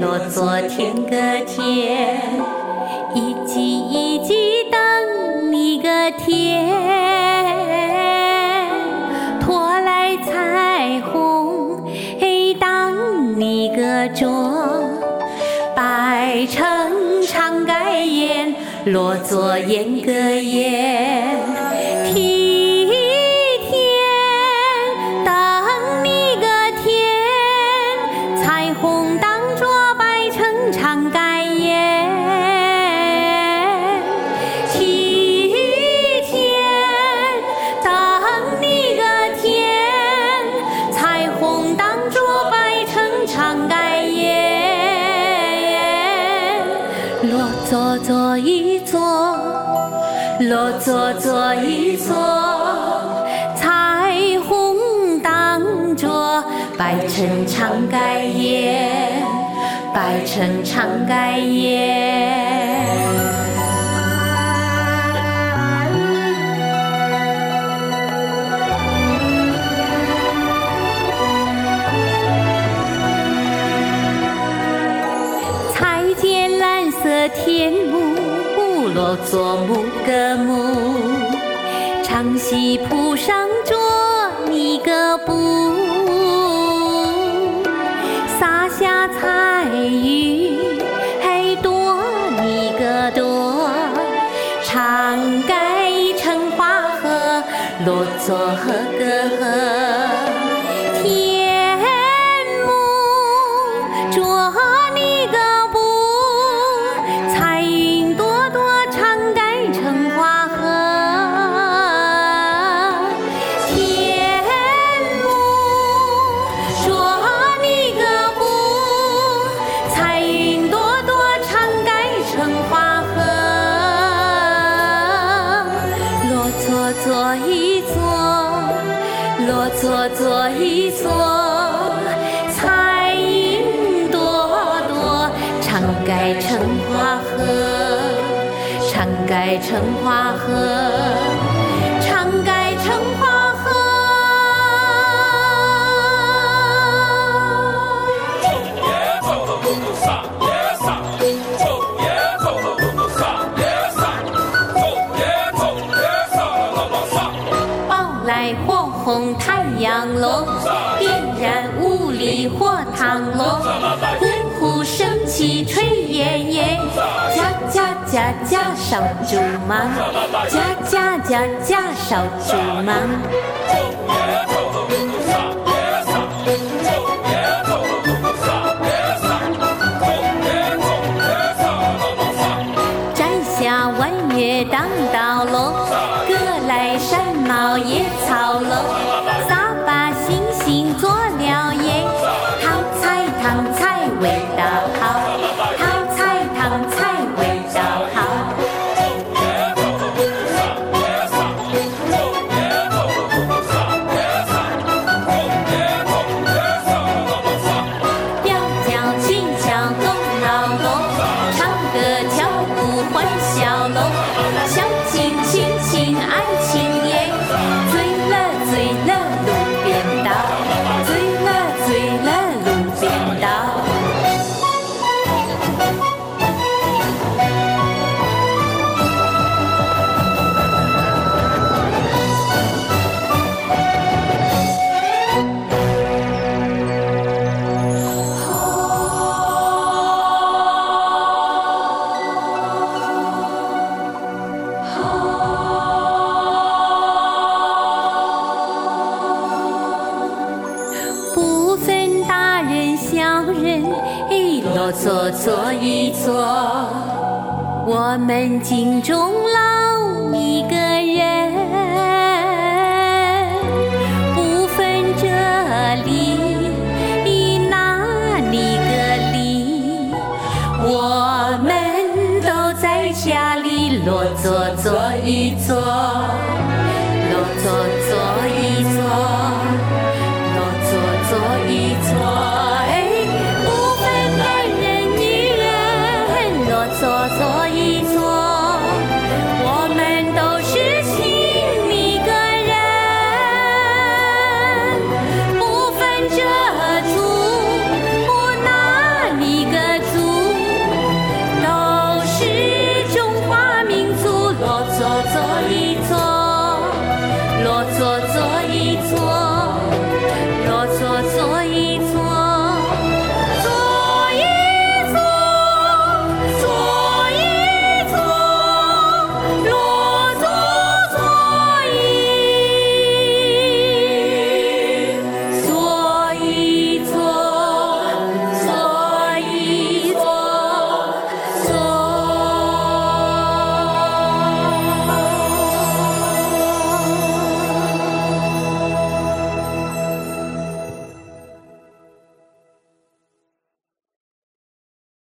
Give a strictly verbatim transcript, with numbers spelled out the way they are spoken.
落座天个天，一级一级等你个天，拖来彩虹，嘿当你个桌，摆成长盖檐，落座烟个烟，梯天等你个天，彩虹当桌摆成长盖檐，梯天等你个天，彩虹当桌摆成长盖檐，落座坐一坐，落座坐一坐，彩虹当桌摆成长盖檐，摆成长盖檐。才见蓝色天幕，落座木个木，长席铺上桌你个布，撒下彩云，嘿朵你个朵，长盖成花荷，落座和个和，天幕捉你个布，彩云朵朵长盖成花荷，天幕捉你个布，彩云朵朵长盖成花荷，落座坐一坐，落座坐一坐，彩云朵朵长盖成花荷，长盖成花荷，长盖成花荷。抱来火红太阳笼，点燃五里火塘笼，五湖升起炊烟烟，家家家家烧竹芒，家家家家烧竹芒。摘下弯月当道笼，割来山毛野草笼，撒把星星做了耶，烫菜烫菜味道好，烫菜烫菜味道好。吊脚轻巧动脑笼，唱歌跳舞欢笑笼，相亲亲亲爱情耶，醉了醉了路边道，醉了醉了路边道。不分大人小人，哎，落座坐一坐，我们敬重老一个人，不分这里那里个里，我们都在家里落座坐一坐，落座坐一坐，落座坐一坐，哎，不分男人女人，落座坐一坐，我们都是亲一个人，不分这族那里个坐坐一坐。